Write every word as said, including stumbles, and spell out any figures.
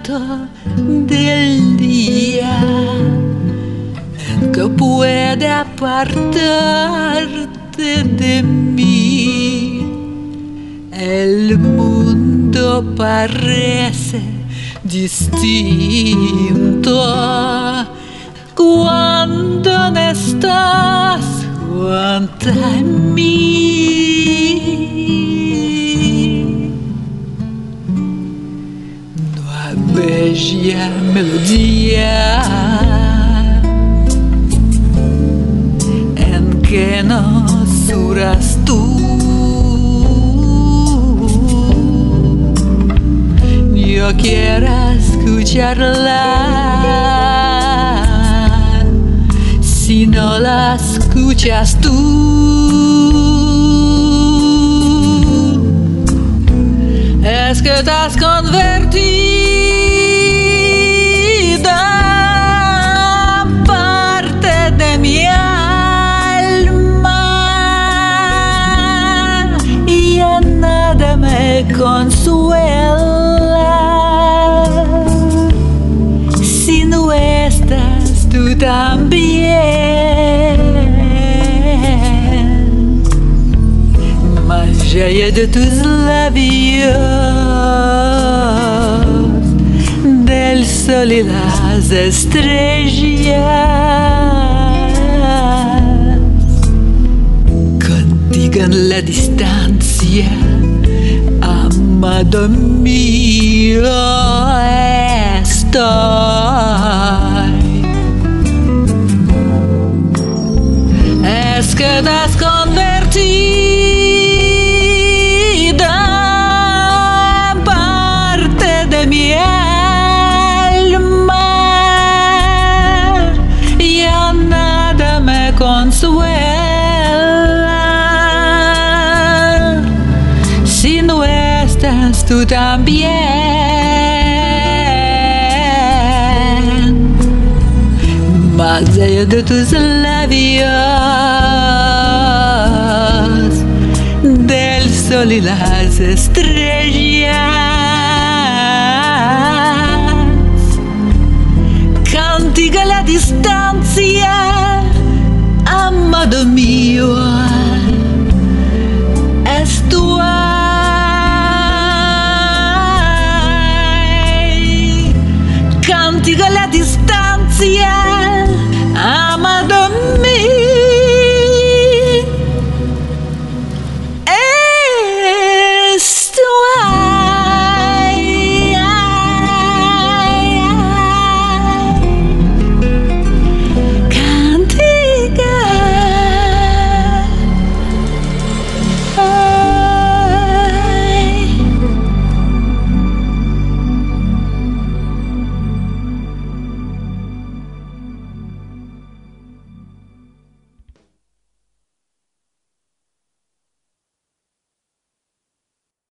momento del día que puede apartarte de mí. El mundo parece distinto cuando no estás junto a mí. Numa bella melodia en que no susurras tú, yo quiero escucharla. Si no la escuchas tú, es que te has convertido en parte de mi alma y ya nada me consuela si no estás tú también. Más allá de tus labios, del sol y las estrellas, contigo en la distancia, amado mío, estoy. Es que te has convertido en parte de mi alma y ya nada me consuela si no estás tú también. Más allá de tus labios, del sol y las estrellas,